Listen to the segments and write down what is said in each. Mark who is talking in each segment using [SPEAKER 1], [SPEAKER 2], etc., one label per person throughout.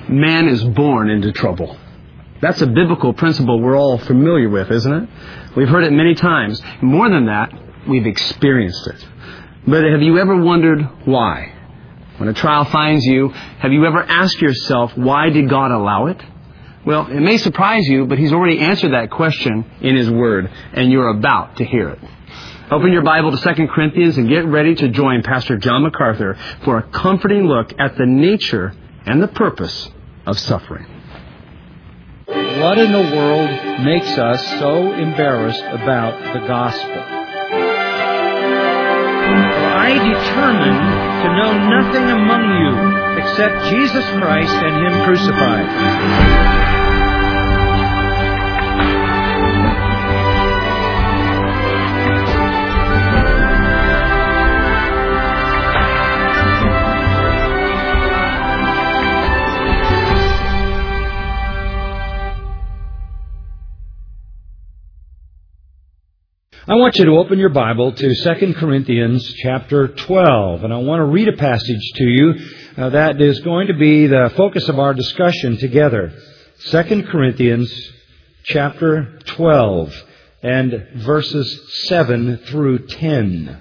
[SPEAKER 1] Man is born into trouble. That's a biblical principle we're all familiar with, isn't it? We've heard it many times. More than that, we've experienced it. But have you ever wondered why? When a trial finds you, have you ever asked yourself, why did God allow it? Well, it may surprise you, but He's already answered that question in His Word, and you're about to hear it. Open your Bible to 2 Corinthians and get ready to join Pastor John MacArthur for a comforting look at the nature and the purpose of suffering.
[SPEAKER 2] What in the world makes us so embarrassed about the gospel? I determined to know nothing among you except Jesus Christ and Him crucified. I want you to open your Bible to 2 Corinthians chapter 12, and I want to read a passage to you that is going to be the focus of our discussion together. 2 Corinthians chapter 12 and verses 7 through 10.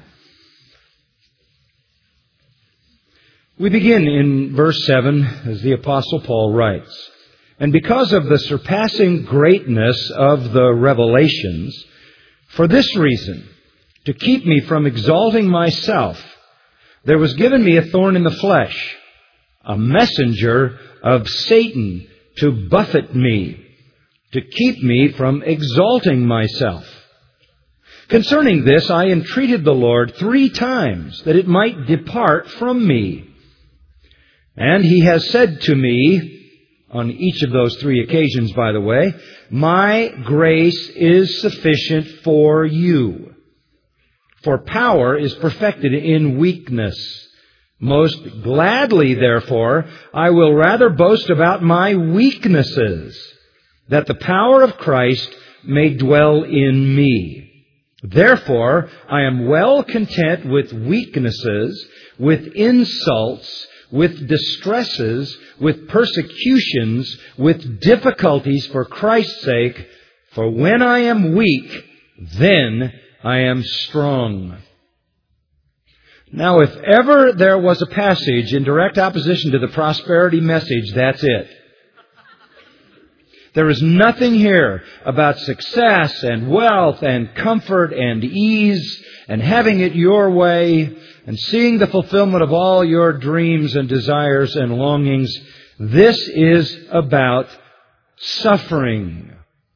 [SPEAKER 2] We begin in verse 7 as the Apostle Paul writes, "And because of the surpassing greatness of the revelations, for this reason, to keep me from exalting myself, there was given me a thorn in the flesh, a messenger of Satan to buffet me, to keep me from exalting myself. Concerning this, I entreated the Lord 3 times that it might depart from me. And He has said to me," on each of those 3 occasions, by the way, "My grace is sufficient for you. For power is perfected in weakness. Most gladly, therefore, I will rather boast about my weaknesses, that the power of Christ may dwell in me. Therefore, I am well content with weaknesses, with insults, with distresses, with persecutions, with difficulties for Christ's sake. For when I am weak, then I am strong." Now, if ever there was a passage in direct opposition to the prosperity message, that's it. There is nothing here about success and wealth and comfort and ease and having it your way and seeing the fulfillment of all your dreams and desires and longings. This is about suffering.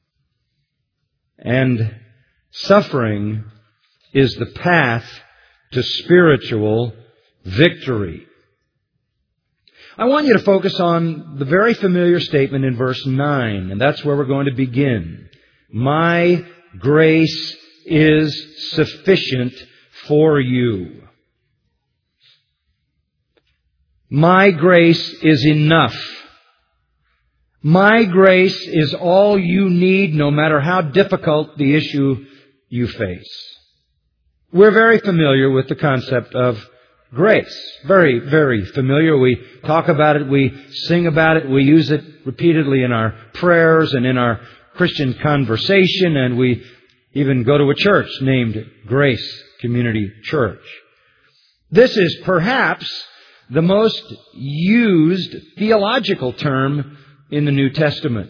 [SPEAKER 2] And suffering is the path to spiritual victory. I want you to focus on the very familiar statement in verse 9, and that's where we're going to begin. My grace is sufficient for you. My grace is enough. My grace is all you need, no matter how difficult the issue you face. We're very familiar with the concept of grace. Very, very familiar. We talk about it, we sing about it, we use it repeatedly in our prayers and in our Christian conversation, and we even go to a church named Grace Community Church. This is perhaps the most used theological term in the New Testament.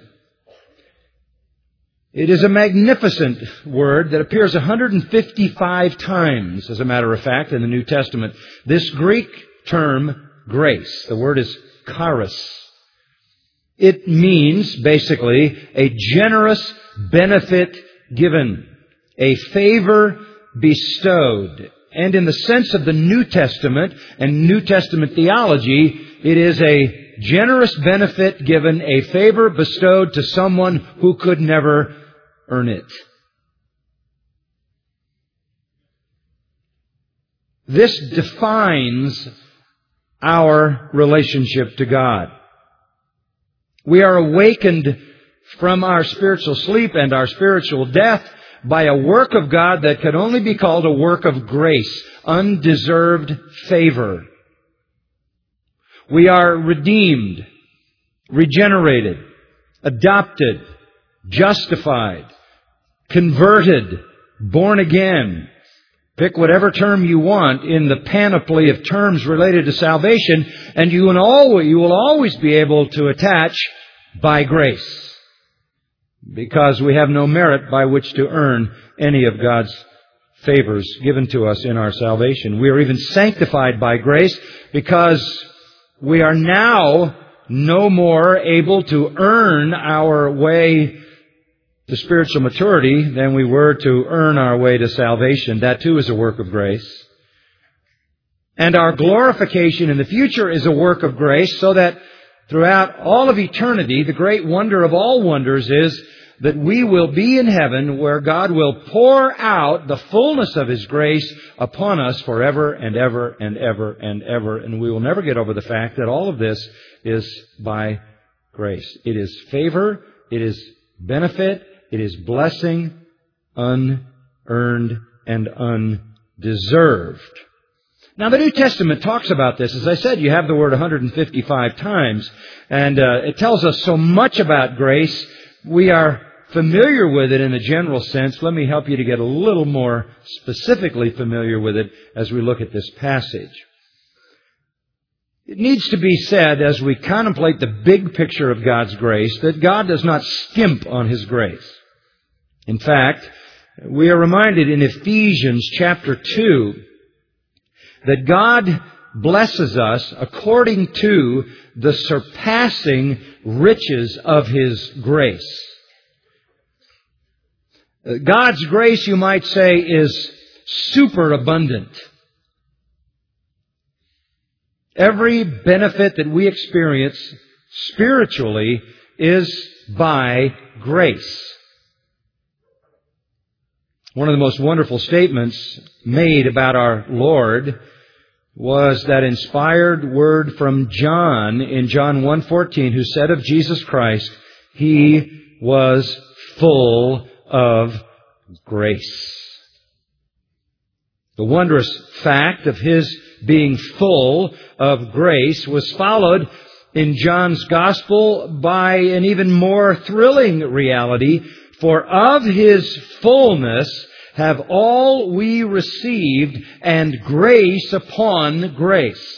[SPEAKER 2] It is a magnificent word that appears 155 times, as a matter of fact, in the New Testament. This Greek term, grace, the word is charis. It means, basically, a generous benefit given, a favor bestowed. And in the sense of the New Testament and New Testament theology, it is a generous benefit given, a favor bestowed to someone who could never earn it. This defines our relationship to God. We are awakened from our spiritual sleep and our spiritual death by a work of God that can only be called a work of grace, undeserved favor. We are redeemed, regenerated, adopted, justified, converted, born again. Pick whatever term you want in the panoply of terms related to salvation, and you will always be able to attach by grace, because we have no merit by which to earn any of God's favors given to us in our salvation. We are even sanctified by grace because we are now no more able to earn our way to spiritual maturity than we were to earn our way to salvation. That too is a work of grace. And our glorification in the future is a work of grace, so that throughout all of eternity, the great wonder of all wonders is that we will be in heaven, where God will pour out the fullness of His grace upon us forever and ever and ever and ever. And we will never get over the fact that all of this is by grace. It is favor, it is benefit, it is blessing, unearned and undeserved. Now, the New Testament talks about this. As I said, you have the word 155 times, and it tells us so much about grace. We are familiar with it in a general sense. Let me help you to get a little more specifically familiar with it as we look at this passage. It needs to be said, as we contemplate the big picture of God's grace, that God does not skimp on His grace. In fact, we are reminded in Ephesians chapter 2 that God blesses us according to the surpassing riches of His grace. God's grace, you might say, is superabundant. Every benefit that we experience spiritually is by grace. One of the most wonderful statements made about our Lord was that inspired word from John in John 1:14, who said of Jesus Christ, He was full of grace. The wondrous fact of His being full of grace was followed in John's Gospel by an even more thrilling reality. For of His fullness have all we received, and grace upon grace.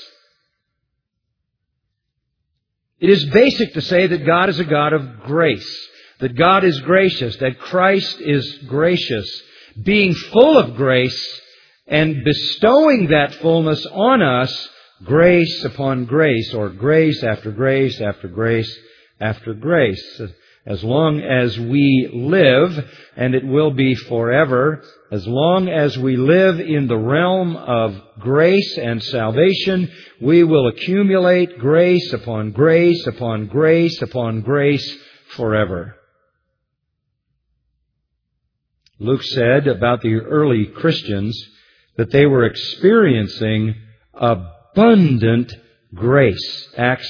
[SPEAKER 2] It is basic to say that God is a God of grace, that God is gracious, that Christ is gracious, being full of grace and bestowing that fullness on us, grace upon grace, or grace after grace after grace after grace. As long as we live, and it will be forever, as long as we live in the realm of grace and salvation, we will accumulate grace upon grace upon grace upon grace forever. Luke said about the early Christians that they were experiencing abundant grace. Acts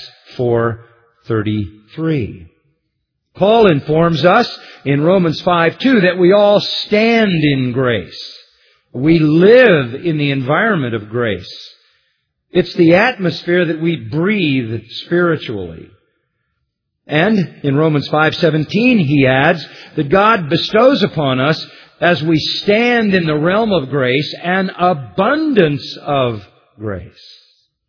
[SPEAKER 2] 4:33. Paul informs us in Romans 5:2 that we all stand in grace. We live in the environment of grace. It's the atmosphere that we breathe spiritually. And in Romans 5:17 he adds that God bestows upon us, as we stand in the realm of grace, an abundance of grace.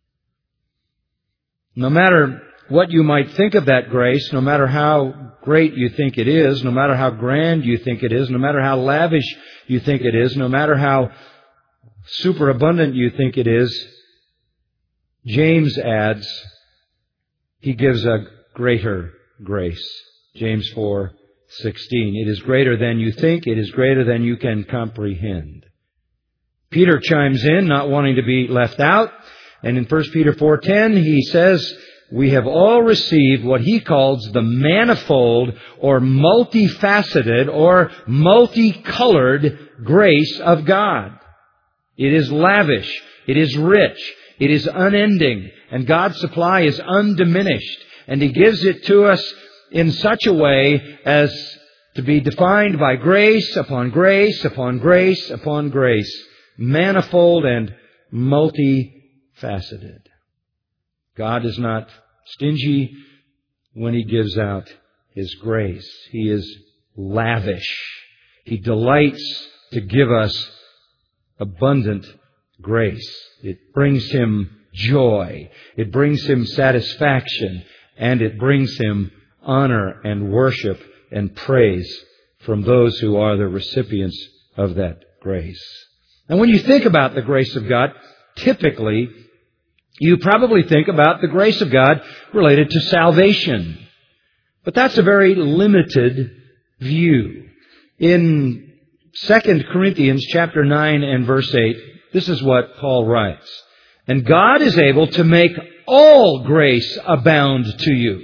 [SPEAKER 2] No matter what you might think of that grace, no matter how great you think it is, no matter how grand you think it is, no matter how lavish you think it is, no matter how superabundant you think it is, James adds, he gives a greater grace. James 4:16. It is greater than you think. It is greater than you can comprehend. Peter chimes in, not wanting to be left out. And in 1 Peter 4:10, he says, we have all received what he calls the manifold or multifaceted or multicolored grace of God. It is lavish. It is rich. It is unending. And God's supply is undiminished. And He gives it to us in such a way as to be defined by grace upon grace upon grace upon grace. Manifold and multifaceted. God is not stingy when He gives out His grace. He is lavish. He delights to give us abundant grace. It brings Him joy. It brings Him satisfaction. And it brings Him honor and worship and praise from those who are the recipients of that grace. And when you think about the grace of God, typically, you probably think about the grace of God related to salvation. But that's a very limited view. In 2 Corinthians chapter 9 and verse 8, this is what Paul writes. And God is able to make all grace abound to you.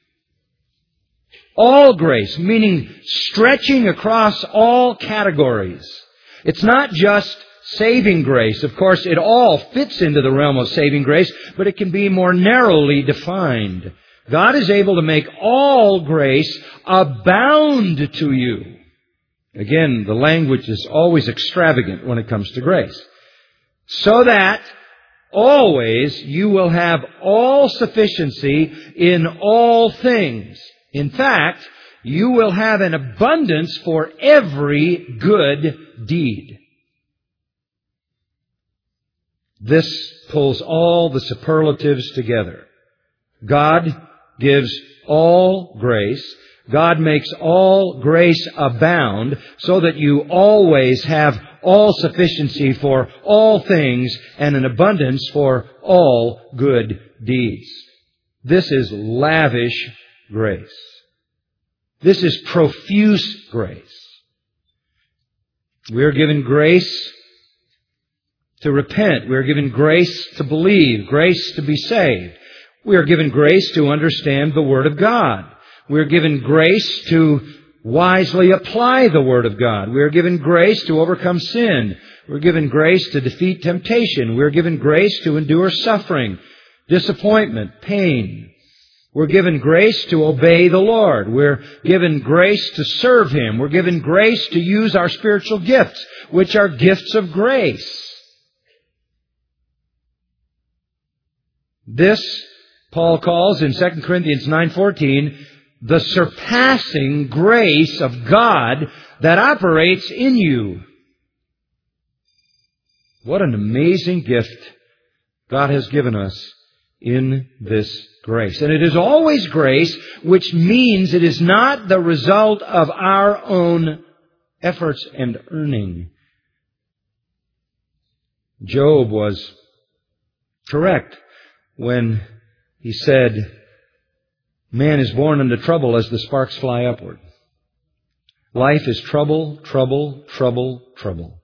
[SPEAKER 2] All grace, meaning stretching across all categories. It's not just saving grace. Of course, it all fits into the realm of saving grace, but it can be more narrowly defined. God is able to make all grace abound to you. Again, the language is always extravagant when it comes to grace. So that always you will have all sufficiency in all things. In fact, you will have an abundance for every good deed. This pulls all the superlatives together. God gives all grace. God makes all grace abound so that you always have all sufficiency for all things and an abundance for all good deeds. This is lavish grace. This is profuse grace. We are given grace to repent. We are given grace to believe, grace to be saved. We are given grace to understand the Word of God. We are given grace to wisely apply the Word of God. We are given grace to overcome sin. We're given grace to defeat temptation. We are given grace to endure suffering, disappointment, pain. We're given grace to obey the Lord. We're given grace to serve Him. We're given grace to use our spiritual gifts, which are gifts of grace. This, Paul calls in 2 Corinthians 9:14, the surpassing grace of God that operates in you. What an amazing gift God has given us in this grace. And it is always grace, which means it is not the result of our own efforts and earning. Job was correct when he said, man is born into trouble as the sparks fly upward. Life is trouble, trouble, trouble, trouble.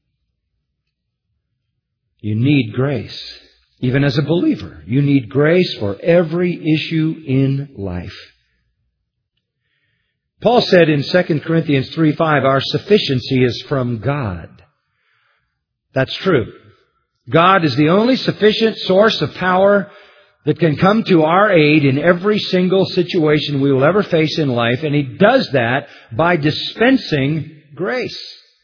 [SPEAKER 2] You need grace. Even as a believer, you need grace for every issue in life. Paul said in 2 Corinthians 3:5, our sufficiency is from God. That's true. God is the only sufficient source of power that can come to our aid in every single situation we will ever face in life, and He does that by dispensing grace.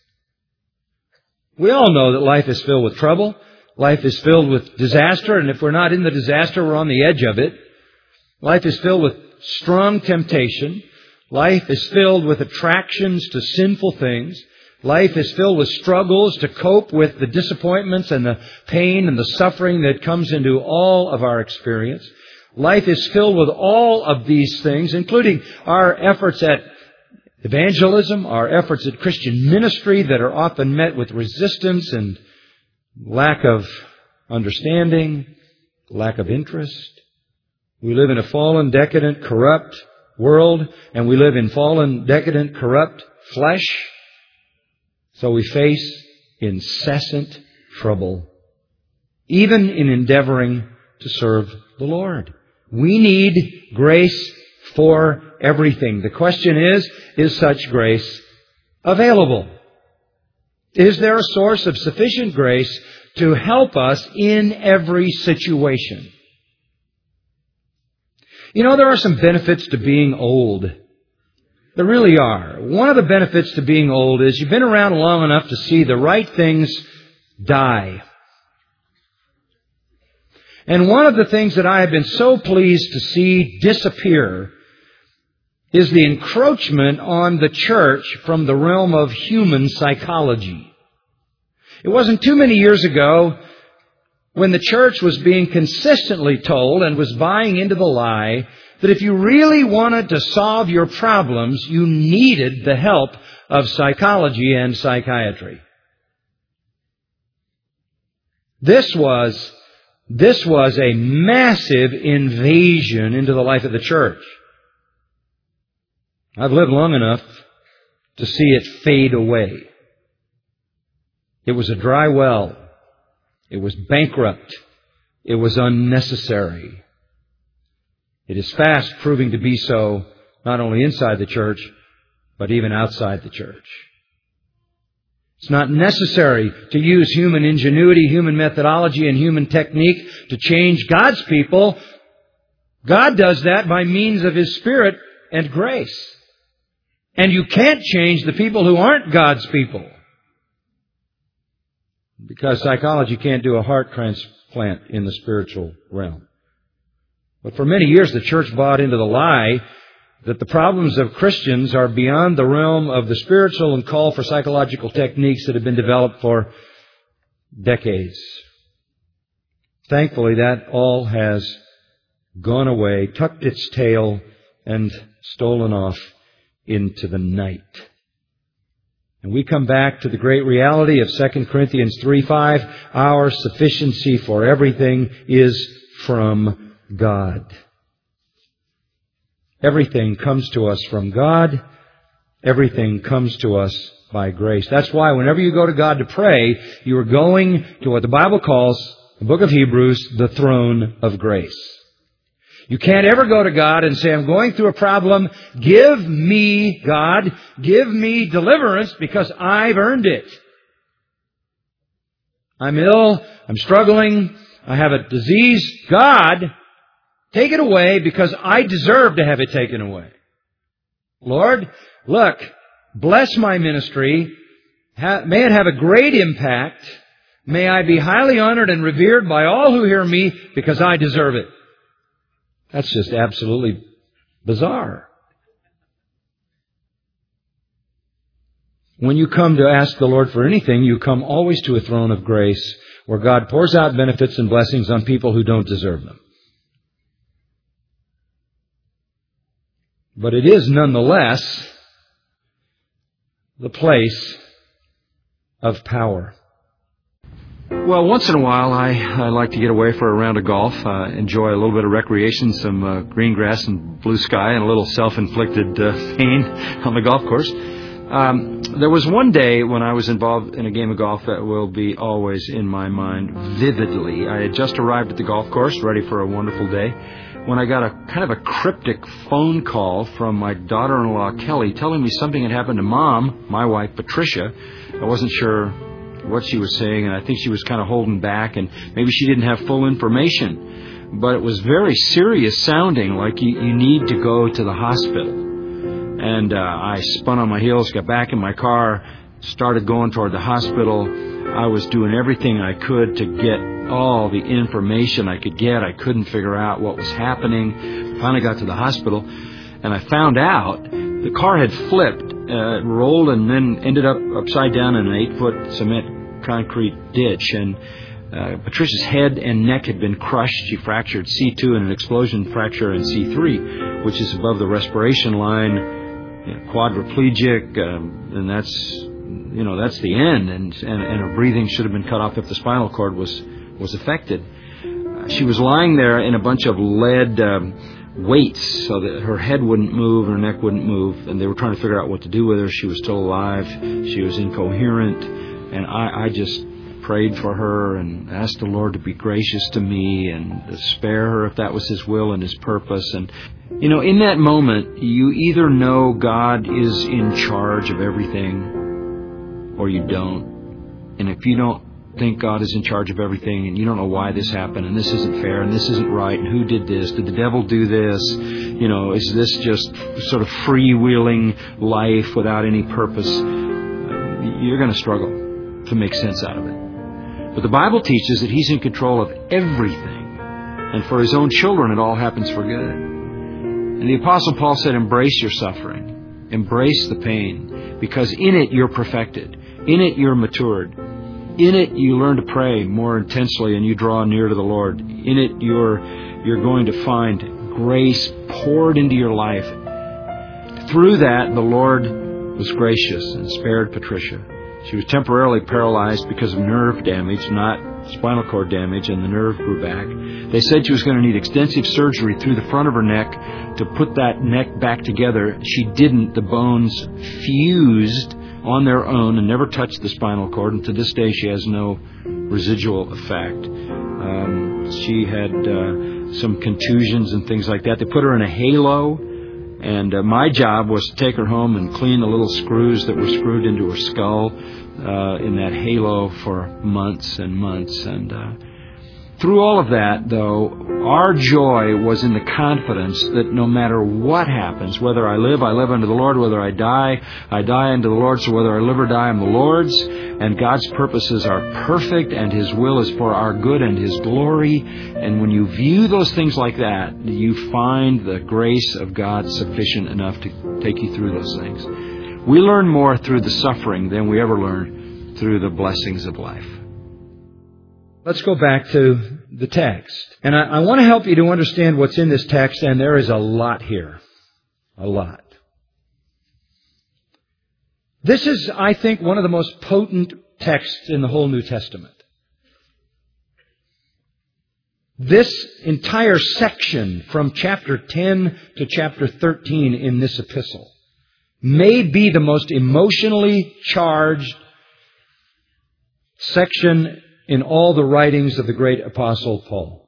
[SPEAKER 2] We all know that life is filled with trouble. Life is filled with disaster, and if we're not in the disaster, we're on the edge of it. Life is filled with strong temptation. Life is filled with attractions to sinful things. Life is filled with struggles to cope with the disappointments and the pain and the suffering that comes into all of our experience. Life is filled with all of these things, including our efforts at evangelism, our efforts at Christian ministry that are often met with resistance and lack of understanding, lack of interest. We live in a fallen, decadent, corrupt world, and we live in fallen, decadent, corrupt flesh. So we face incessant trouble, even in endeavoring to serve the Lord. We need grace for everything. The question is such grace available? Is there a source of sufficient grace to help us in every situation? You know, there are some benefits to being old. There really are. One of the benefits to being old is you've been around long enough to see the right things die. And one of the things that I have been so pleased to see disappear is the encroachment on the church from the realm of human psychology. It wasn't too many years ago when the church was being consistently told and was buying into the lie that if you really wanted to solve your problems, you needed the help of psychology and psychiatry. This was a massive invasion into the life of the church. I've lived long enough to see it fade away. It was a dry well. It was bankrupt. It was unnecessary. It is fast proving to be so, not only inside the church, but even outside the church. It's not necessary to use human ingenuity, human methodology, and human technique to change God's people. God does that by means of His Spirit and grace. And you can't change the people who aren't God's people. Because psychology can't do a heart transplant in the spiritual realm. But for many years the church bought into the lie that the problems of Christians are beyond the realm of the spiritual and call for psychological techniques that have been developed for decades. Thankfully, that all has gone away, tucked its tail, and stolen off into the night. And we come back to the great reality of 2 Corinthians 3:5. Our sufficiency for everything is from God. Everything comes to us from God. Everything comes to us by grace. That's why whenever you go to God to pray, you are going to what the Bible calls, the book of Hebrews, the throne of grace. You can't ever go to God and say, I'm going through a problem. Give me, God, give me deliverance because I've earned it. I'm ill. I'm struggling. I have a disease. God, take it away because I deserve to have it taken away. Lord, look, bless my ministry. May it have a great impact. May I be highly honored and revered by all who hear me because I deserve it. That's just absolutely bizarre. When you come to ask the Lord for anything, you come always to a throne of grace where God pours out benefits and blessings on people who don't deserve them. But it is nonetheless the place of power.
[SPEAKER 3] Well, once in a while, I like to get away for a round of golf, enjoy a little bit of recreation, some green grass and blue sky, and a little self-inflicted pain on the golf course. There was one day when I was involved in a game of golf that will be always in my mind vividly. I had just arrived at the golf course, ready for a wonderful day, when I got a kind of a cryptic phone call from my daughter-in-law, Kelly, telling me something had happened to Mom, my wife, Patricia. I wasn't sure what she was saying, and I think she was kind of holding back, and maybe she didn't have full information. But it was very serious sounding, like you need to go to the hospital. And I spun on my heels, got back in my car, started going toward the hospital. I was doing everything I could to get all the information I could get. I couldn't figure out what was happening. Finally got to the hospital, and I found out the car had flipped, rolled, and then ended up upside down in an 8-foot cement concrete ditch. And Patricia's head and neck had been crushed. She fractured C2 and an explosion fracture in C3, which is above the respiration line. Quadriplegic, and that's the end. And her breathing should have been cut off if the spinal cord was affected. She was lying there in a bunch of lead weights so that her head wouldn't move, her neck wouldn't move, and they were trying to figure out what to do with her. She was still alive. She was incoherent, and I just prayed for her and asked the Lord to be gracious to me and to spare her if that was His will and His purpose. And, in that moment, you either know God is in charge of everything or you don't. And if you don't think God is in charge of everything and you don't know why this happened and this isn't fair and this isn't right and who did this, did the devil do this, is this just sort of freewheeling life without any purpose, you're going to struggle to make sense out of it. But the Bible teaches that He's in control of everything And for His own children, it all happens for good. And the Apostle Paul said, embrace your suffering. Embrace the pain. Because in it, you're perfected. In it, you're matured. In it, you learn to pray more intensely and you draw near to the Lord. In it, you're going to find grace poured into your life. Through that, the Lord was gracious and spared Patricia. She was temporarily paralyzed because of nerve damage, not spinal cord damage, and the nerve grew back. They said she was going to need extensive surgery through the front of her neck to put that neck back together. She didn't. The bones fused on their own and never touched the spinal cord, and to this day she has no residual effect. She had some contusions and things like that. They put her in a halo, and my job was to take her home and clean the little screws that were screwed into her skull in that halo for months and months. And through all of that, though, our joy was in the confidence that no matter what happens, whether I live unto the Lord. Whether I die unto the Lord. So whether I live or die, I'm the Lord's. And God's purposes are perfect, and His will is for our good and His glory. And when you view those things like that, you find the grace of God sufficient enough to take you through those things. We learn more through the suffering than we ever learn through the blessings of life.
[SPEAKER 2] Let's go back to the text. And I want to help you to understand what's in this text, and there is a lot here. A lot. This is, I think, one of the most potent texts in the whole New Testament. This entire section from chapter 10 to chapter 13 in this epistle may be the most emotionally charged section in all the writings of the great Apostle Paul.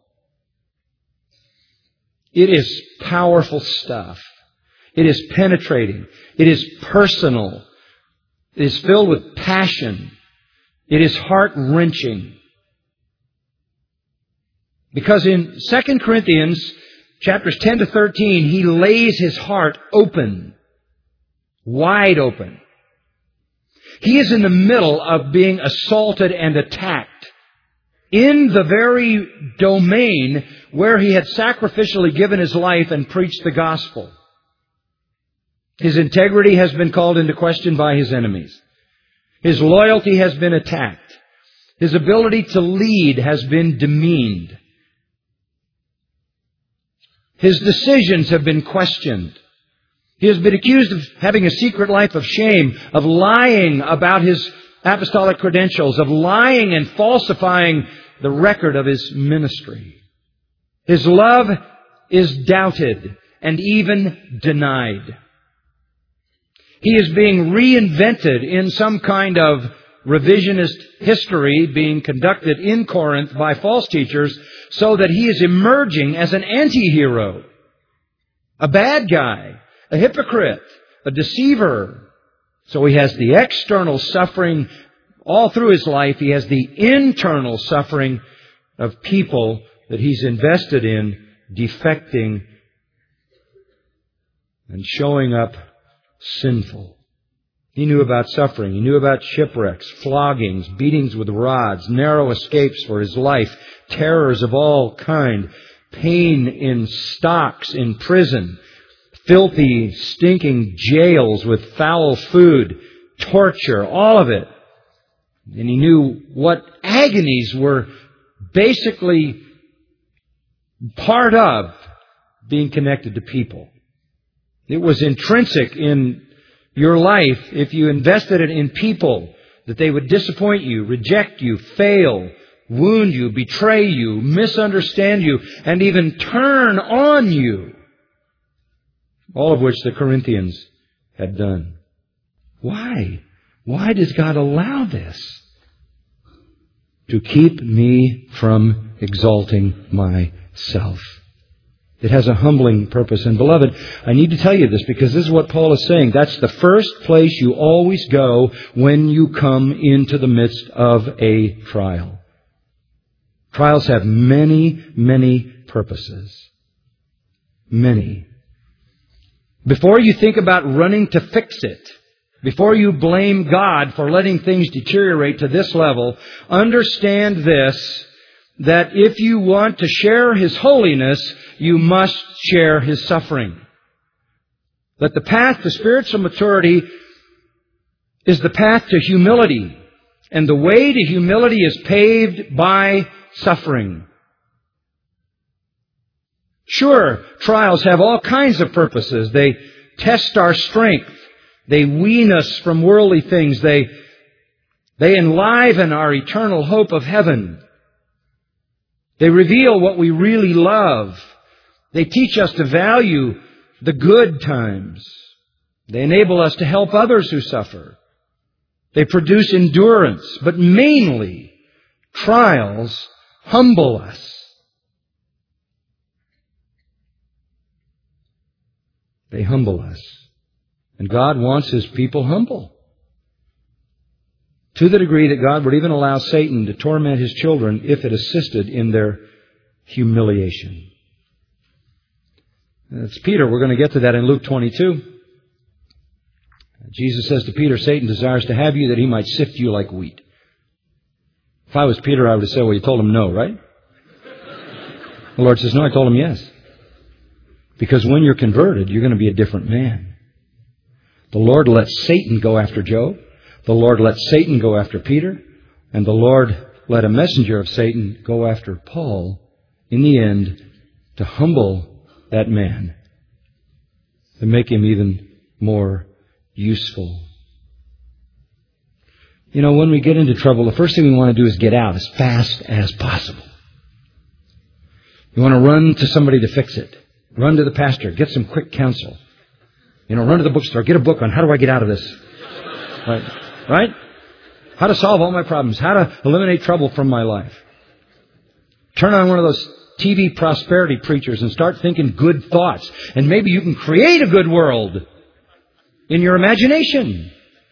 [SPEAKER 2] It is powerful stuff. It is penetrating. It is personal. It is filled with passion. It is heart-wrenching. Because in 2 Corinthians chapters 10 to 13, he lays his heart open, wide open. He is in the middle of being assaulted and attacked in the very domain where he had sacrificially given his life and preached the gospel. His integrity has been called into question by his enemies. His loyalty has been attacked. His ability to lead has been demeaned. His decisions have been questioned. He has been accused of having a secret life of shame, of lying about his apostolic credentials, of lying and falsifying the record of his ministry. His love is doubted and even denied. He is being reinvented in some kind of revisionist history being conducted in Corinth by false teachers, so that he is emerging as an anti-hero, a bad guy, a hypocrite, a deceiver. So he has the external suffering all through his life. He has the internal suffering of people that he's invested in defecting and showing up sinful. He knew about suffering. He knew about shipwrecks, floggings, beatings with rods, narrow escapes for his life, terrors of all kind, pain in stocks in prison, filthy, stinking jails with foul food, torture, all of it. And he knew what agonies were basically part of being connected to people. It was intrinsic in your life, if you invested it in people, that they would disappoint you, reject you, fail, wound you, betray you, misunderstand you, and even turn on you. All of which the Corinthians had done. Why? Why does God allow this? To keep me from exalting myself. It has a humbling purpose. And beloved, I need to tell you this because this is what Paul is saying. That's the first place you always go when you come into the midst of a trial. Trials have many, many purposes. Many. Before you think about running to fix it, before you blame God for letting things deteriorate to this level, understand this, that if you want to share His holiness, you must share His suffering. That the path to spiritual maturity is the path to humility. And the way to humility is paved by suffering. Sure, trials have all kinds of purposes. They test our strength. They wean us from worldly things. They enliven our eternal hope of heaven. They reveal what we really love. They teach us to value the good times. They enable us to help others who suffer. They produce endurance. But mainly, trials humble us. They humble us. And God wants His people humble. To the degree that God would even allow Satan to torment His children if it assisted in their humiliation. It's Peter. We're going to get to that in Luke 22. Jesus says to Peter, Satan desires to have you that he might sift you like wheat. If I was Peter, I would have said, well, you told him no, right? The Lord says, no, I told him yes. Because when you're converted, you're going to be a different man. The Lord let Satan go after Job. The Lord let Satan go after Peter. And the Lord let a messenger of Satan go after Paul in the end to humble that man, to make him even more useful. You know, when we get into trouble, the first thing we want to do is get out as fast as possible. You want to run to somebody to fix it. Run to the pastor. Get some quick counsel. You know, run to the bookstore. Get a book on how do I get out of this. Right? How to solve all my problems. How to eliminate trouble from my life. Turn on one of those TV prosperity preachers and start thinking good thoughts. And maybe you can create a good world in your imagination.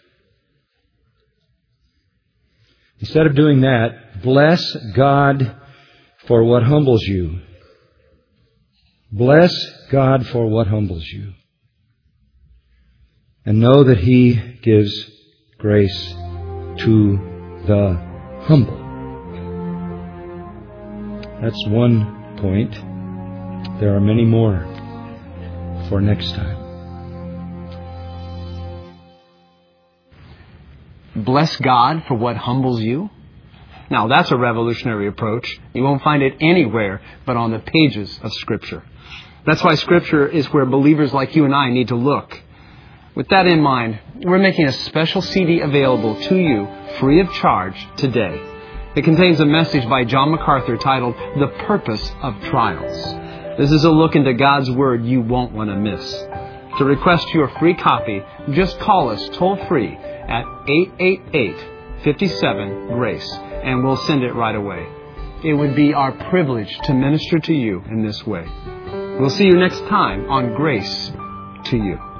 [SPEAKER 2] Instead of doing that, bless God for what humbles you. Bless God for what humbles you. And know that He gives grace to the humble. That's one point. There are many more for next time.
[SPEAKER 1] Bless God for what humbles you? Now, that's a revolutionary approach. You won't find it anywhere but on the pages of Scripture. That's why Scripture is where believers like you and I need to look. With that in mind, we're making a special CD available to you free of charge today. It contains a message by John MacArthur titled, The Purpose of Trials. This is a look into God's Word you won't want to miss. To request your free copy, just call us toll-free at 888-57-GRACE, and we'll send it right away. It would be our privilege to minister to you in this way. We'll see you next time on Grace to You.